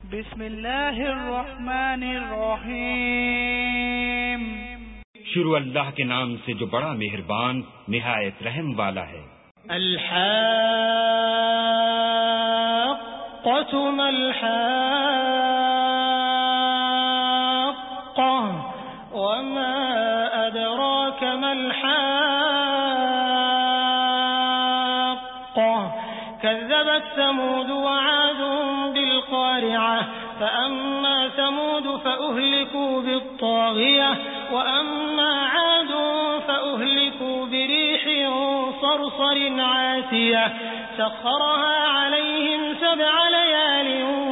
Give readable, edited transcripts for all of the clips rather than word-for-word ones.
بسم اللہ الرحمن الرحیم۔ شروع اللہ کے نام سے جو بڑا مہربان نہایت رحم والا ہے۔ الحاقۃ ما الحاقۃ وما أدراك ما الحاقۃ كذبت ثمود وعاد بالقارعة فأما ثمود فأهلكوا بالطاغية وأما عاد فأهلكوا بريح صرصر عاتية سخرها عليهم 7 ليال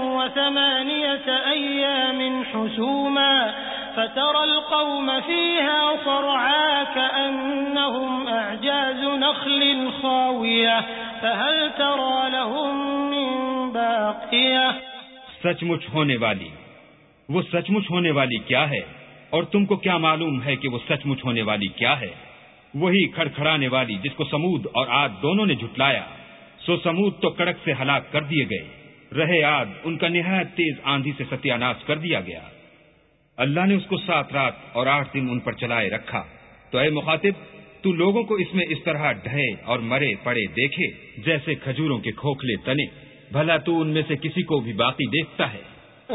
و8 أيام حسوما فترى القوم فيها صرعا كأنهم أعجاز نخل خاوية فهل ترى لهم من باقية۔ سچ مچ ہونے والی، وہ سچ مچ ہونے والی کیا ہے، اور تم کو کیا معلوم ہے کہ وہ سچ مچ ہونے والی کیا ہے؟ وہی کھڑکھڑانے والی جس کو سمود اور عاد دونوں نے جھٹلایا، سو سمود تو کڑک سے ہلاک کر دیے گئے، رہے عاد ان کا نہایت تیز آندھی سے ستیہ ناش کر دیا گیا۔ اللہ نے اس کو 7 رات اور 8 دن ان پر چلائے رکھا، تو اے مخاطب تو لوگوں کو اس میں اس طرح ڈھے اور مرے پڑے دیکھے جیسے کھجوروں کے کھوکھلے تنے، بھلا تو ان میں سے کسی کو بھی باقی دیکھتا ہے؟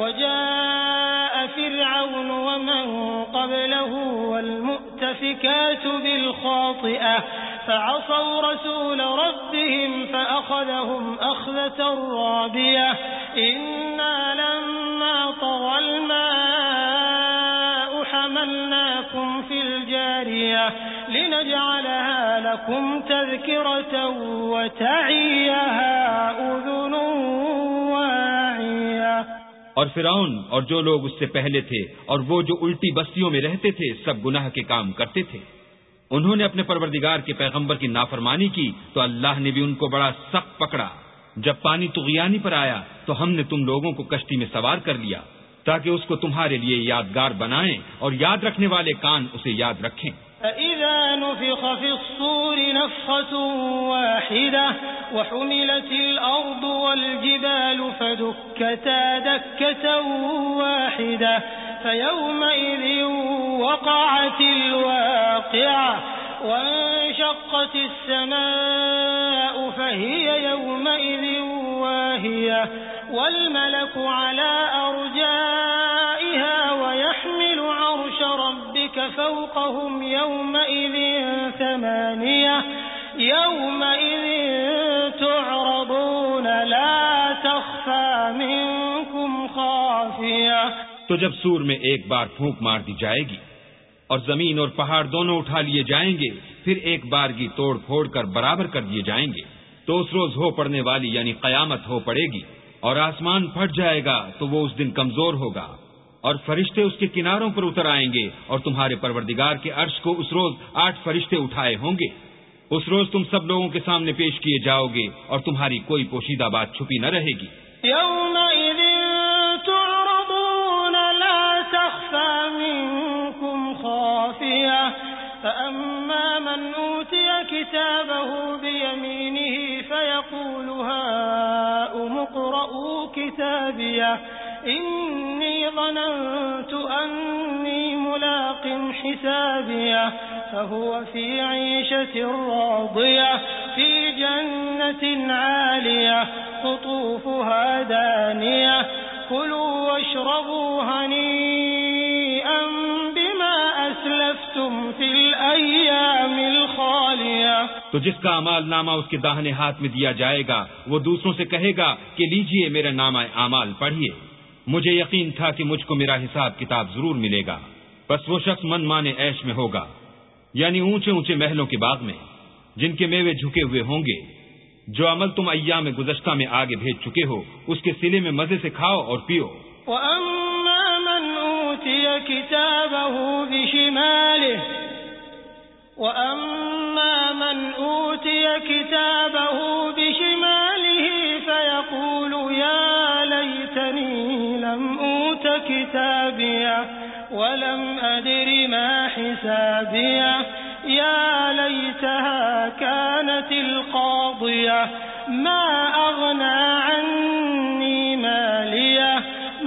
وجاء فرعون ومن قبله والمؤتفكات بالخاطئة فعصوا رسول ربهم فأخذهم أخذة رابية إنا لما طغى الماء حملناكم في الجارية لنجعلها لكم تذكرة وتعيها أذن واعية۔ اور فرعون اور جو لوگ اس سے پہلے تھے اور وہ جو الٹی بستیوں میں رہتے تھے سب گناہ کے کام کرتے تھے، انہوں نے اپنے پروردگار کے پیغمبر کی نافرمانی کی تو اللہ نے بھی ان کو بڑا سخت پکڑا۔ جب پانی طغیانی پر آیا تو ہم نے تم لوگوں کو کشتی میں سوار کر لیا تاکہ اس کو تمہارے لیے یادگار بنائیں اور یاد رکھنے والے کان اسے یاد رکھیں۔ فَإِذَا نُفِخَ فِي الصُّورِ نَفْخَةٌ وَاحِدَةٌ وَحُمِلَتِ الْأَرْضُ وَالْجِبَالُ فَدُكَّتَا دَكَّةً وَاحِدَةً فَيَوْمَئِذٍ وَقَعَتِ الْوَاقِعَةُ وَانشَقَّتِ السَّمَاءُ فَهِيَ يَوْمَئِذٍ وَاهِيَةٌ وَالْمَلَكُ عَلَى أَرْجَائِهَا وَيَحْمِلُ عَرْشَ رَبِّكَ فَوْقَهُمْ يَوْمَئِذٍ 8 يَوْمَئِذٍ تُعْرَضُونَ لَا تَخْفَى مِنكُمْ خَافِيَةٌ۔ تو جب سور میں ایک بار پھونک مار دی جائے گی اور زمین اور پہاڑ دونوں اٹھا لیے جائیں گے، پھر ایک بارگی توڑ پھوڑ کر برابر کر دیے جائیں گے، تو اس روز ہو پڑنے والی یعنی قیامت ہو پڑے گی، اور آسمان پھٹ جائے گا تو وہ اس دن کمزور ہوگا، اور فرشتے اس کے کناروں پر اتر آئیں گے، اور تمہارے پروردگار کے عرش کو اس روز 8 فرشتے اٹھائے ہوں گے۔ اس روز تم سب لوگوں کے سامنے پیش کیے جاؤ گے اور تمہاری کوئی پوشیدہ بات چھپی نہ رہے گی۔ يومئذ تعرضون لا تخفى منكم خافية فأما من أوتي كتابه بيمينه فيقول هاؤم اقرءوا كتابيه إني ظننت أني ملاق حسابيه فهو في عيشة راضية في جنة عالية قطوفها دانية كلوا واشربوا هنيئا بما أسلفتم في الأيام الخالية۔ تو جس کا اعمال نامہ اس کے داہنے ہاتھ میں دیا جائے گا وہ دوسروں سے کہے گا کہ لیجئے میرا نامہ اعمال پڑھیے، مجھے یقین تھا کہ مجھ کو میرا حساب کتاب ضرور ملے گا۔ بس وہ شخص من مانے عیش میں ہوگا، یعنی اونچے اونچے محلوں کے باغ میں جن کے میوے جھکے ہوئے ہوں گے۔ جو عمل تم ایام گزشتہ میں آگے بھیج چکے ہو اس کے صلے میں مزے سے کھاؤ اور پیو۔ وَأَمَّا مَنْ أُوتِيَ كِتَابَهُ بِشِمَالِهِ فَيَقُولُ يَا لَيْتَنِي لَمْ أُوتَ كِتَابِيَهْ وَلَمْ أَدْرِ مَا حِسَابِيَهْ يَا لَيْتَهَا كَانَتِ الْقَاضِيَةَ مَا أَغْنَى عَنِّي مَالِيَهْ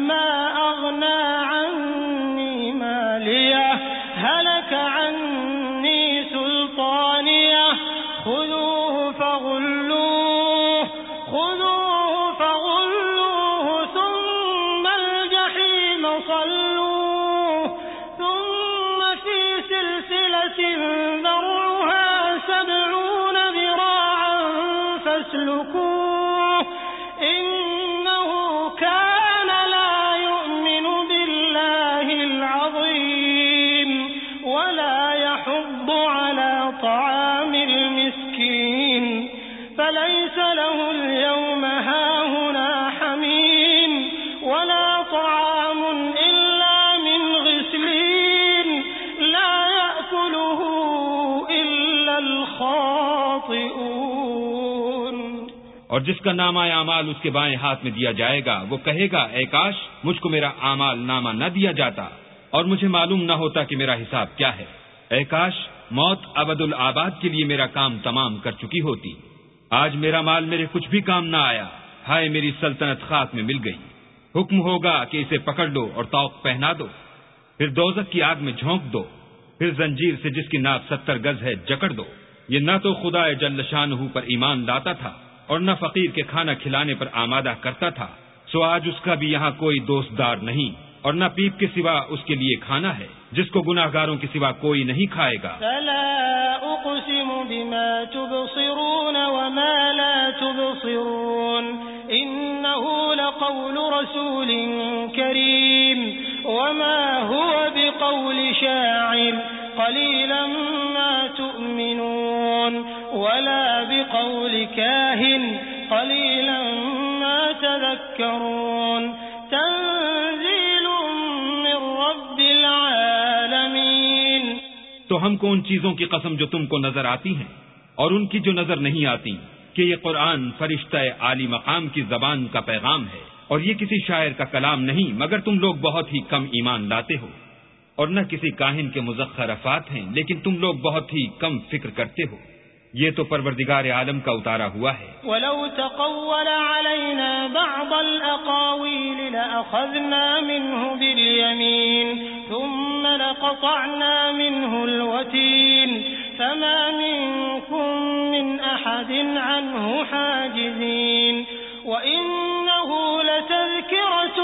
له اليوم هاهنا حميم ولا طعام إلا من غسلين لا يأكله إلا الخاطئون۔ اور جس کا نامہ اعمال اس کے بائیں ہاتھ میں دیا جائے گا وہ کہے گا اے کاش مجھ کو میرا اعمال نامہ نہ دیا جاتا اور مجھے معلوم نہ ہوتا کہ میرا حساب کیا ہے۔ اے کاش موت ابد الآباد کے لیے میرا کام تمام کر چکی ہوتی۔ آج میرا مال میرے کچھ بھی کام نہ آیا، ہائے میری سلطنت خاک میں مل گئی۔ حکم ہوگا کہ اسے پکڑ لو اور طوق پہنا دو، پھر دوزخ کی آگ میں جھونک دو، پھر زنجیر سے جس کی ناک 70 گز ہے جکڑ دو۔ یہ نہ تو خدا جل شانہ پر ایمان لاتا تھا اور نہ فقیر کے کھانا کھلانے پر آمادہ کرتا تھا، سو آج اس کا بھی یہاں کوئی دوست دار نہیں، اور نہ پیپ کے سوا اس کے لیے کھانا ہے جس کو گناہگاروں کے سوا کوئی نہیں کھائے گا۔ فلا اقسم بما تبصرون وما لا تبصرون انه لقول رسول کریم وما هو بقول شاعر قليلا ما تؤمنون ولا بقول كاهن قليلا ما تذكرون تنزيل من رب العالمين۔ تو ہم کو ان چیزوں کی قسم جو تم کو نظر آتی ہیں اور ان کی جو نظر نہیں آتی کہ یہ قرآن فرشتہ عالی مقام کی زبان کا پیغام ہے اور یہ کسی شاعر کا کلام نہیں، مگر تم لوگ بہت ہی کم ایمان لاتے ہو، اور نہ کسی کاہن کے مزخرفات ہیں لیکن تم لوگ بہت ہی کم فکر کرتے ہو۔ یہ تو پروردگار عالم کا اتارا ہوا ہے۔ وَلَوْ تَقَوَّلَ عَلَيْنَا بَعْضَ الْأَقَاوِيلِ لَأَخَذْنَا مِنْهُ بِالْيَمِينِ ثُمَّ لَقَطَعْنَا مِنْهُ الْوَتِينَ فَمَا مِنْكُمْ مِنْ أَحَدٍ عَنْهُ حَاجِزِينَ وَإِنَّهُ لَتَذْكِرَةٌ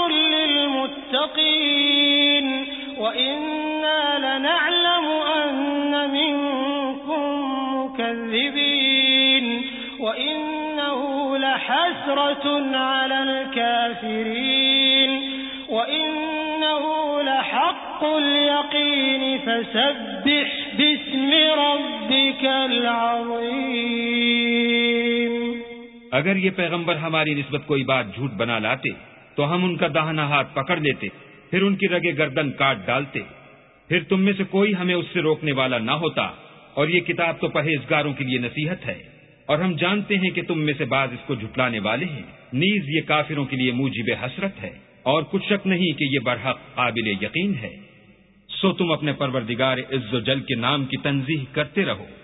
لِلْمُتَّقِينَ وَإِنَّا لَنَعْلَمُ أَنَّ مِنْكُمْ مُكَذِّبِينَ وَإِنَّهُ لَحَسْرَةٌ عَلَى الْكَافِرِينَ وَإِنَّهُ لَحَقُّ الْيَقِينِ فَسَبِّحْ بِاسْمِ رَبِّكَ الْعَظِيمِ۔ اگر یہ پیغمبر ہماری نسبت کوئی بات جھوٹ بنا لاتے تو ہم ان کا داہنا ہاتھ پکڑ لیتے، پھر ان کی رگے گردن کاٹ ڈالتے، پھر تم میں سے کوئی ہمیں اس سے روکنے والا نہ ہوتا، اور یہ کتاب تو پرہیزگاروں کے لیے نصیحت ہے، اور ہم جانتے ہیں کہ تم میں سے بعض اس کو جھٹلانے والے ہیں، نیز یہ کافروں کے لیے موجب حسرت ہے، اور کچھ شک نہیں کہ یہ برحق قابل یقین ہے۔ سو تم اپنے پروردگار عز و جل کے نام کی تنزیہ کرتے رہو۔